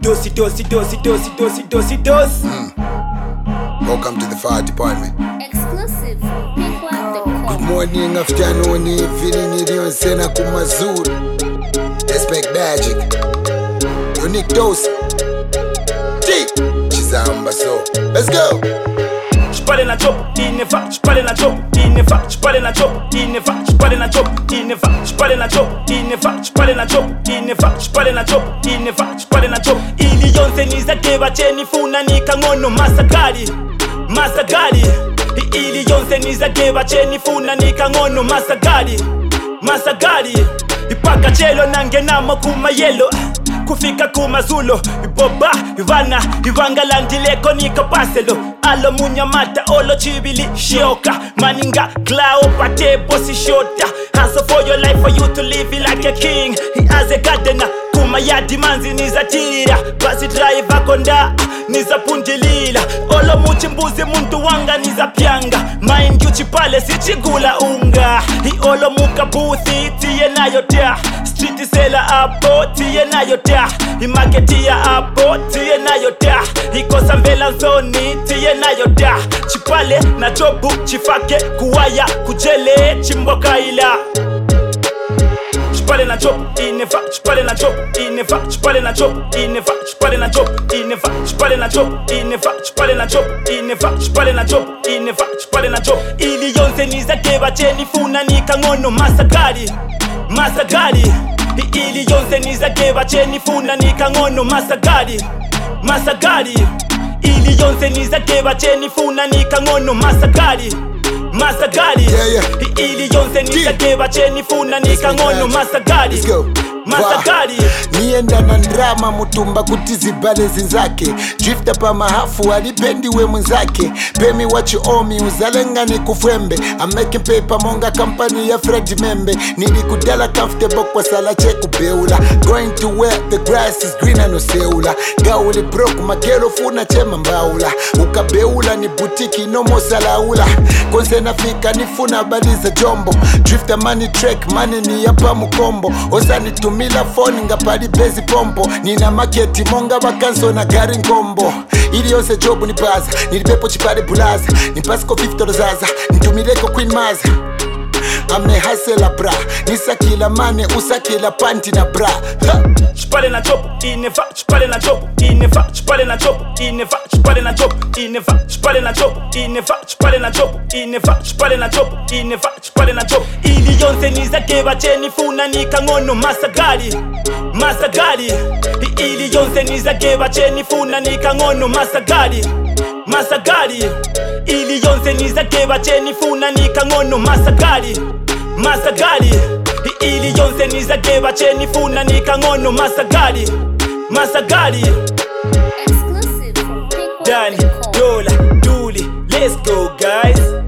Dosi. Welcome to the fire department. Exclusive. People at the core. Good morning, afternoon, evening, iliyonse na kumazuri. Let's make magic. Unique dose. G. Chizamba so. Let's go. J'parle na job, ineva. J'parle na job, ineva. J'parle na job, ineva. J'parle na job, ineva. J'parle na job, ineva. J'parle na job, ineva. J'parle na job, ineva. J'parle na job. Iliyonse nizakeba cheni funa nikangono masakari. Iliyonse nizakeba cheni funa nikangono masakari. Ipaka chelo nangenamo kuma yelo. Kufika kumazulo, iboba, ivana, ivangalandileko nikapaselo. Alo munyamata, olo chibili, shioka. Maninga, klao, pate, bosi shota. Hustle for your life, for you to live it like a king. He has a gardener, kuma ya dimanzi nizatira. Basi driver konda, nizapundilila. Olo muchimbuzi muntu wanga nizapyanga. Mind you chipale, sichigula unga. Hi olo mukabuthi, tiye nayo tea. Street sela apo, tiye nayo tea. Imaketi ya apo, tiye nayo tea. Ikosa mbela zoni, tiye nayo tea. Chipale na jobu, chifake, kuwaya, kujele, chimboka ila. J'parle na job, ineva. J'parle na job, ineva. J'parle na job, ineva. J'parle na job, ineva. J'parle na job, ineva. J'parle na job, ineva. J'parle na job, ineva. J'parle na job. Iliyonse nizakeba cheni funa nikangono masakari. Iliyonse nizakeba cheni funa nikangono masakari. Iliyonse nizakeba cheni funa nikangono masakari. Iliyonse nizakeba cheni funa nikangono masakari. Nienda na ndrama mutumba kuti zibale zinzake. Drifta pa mahafu alipendi we mwenzake. Pay me what you owe me, uzalengani kufwembe. I'm making paper monga company ya Fred Membe. Nili kudala comfortable kwa sala cheku beula. Going to where the grass is greener no seula. Gauli broke makelo funa chema mbaula. Ukabeula ni butiki no mosalaula. Konse nafika nifuna baliza jombo. Drifta money track money ni yapa mukombo. Osani tumila phone nga pali bezi pompo. Nina maketi monga bakanso na gari ngombo. Iliyonse jobu ni baza. Nilipepo chipade bulaza. Nipasiko $50 zaza. Nitumileko Queen Maza. Ame hasela bra. Nisakila mane usakila panty na bra. J'parle na job, ineva. J'parle na job, ineva. J'parle na job, ineva. J'parle na job, ineva. J'parle na job, ineva. J'parle na job, ineva. J'parle na job, ineva. J'parle na job. Iliyonse nizakeba cheni funa nikangono masakari. Iliyonse nizakeba cheni funa nikangono masakari. Iliyonse nizakeba cheni funa nikangono masakari. Iliyonse nizakeba cheni funa nikangono masakari. Exclusive. People at Danny, the core. Dola, Dooley, let's go guys.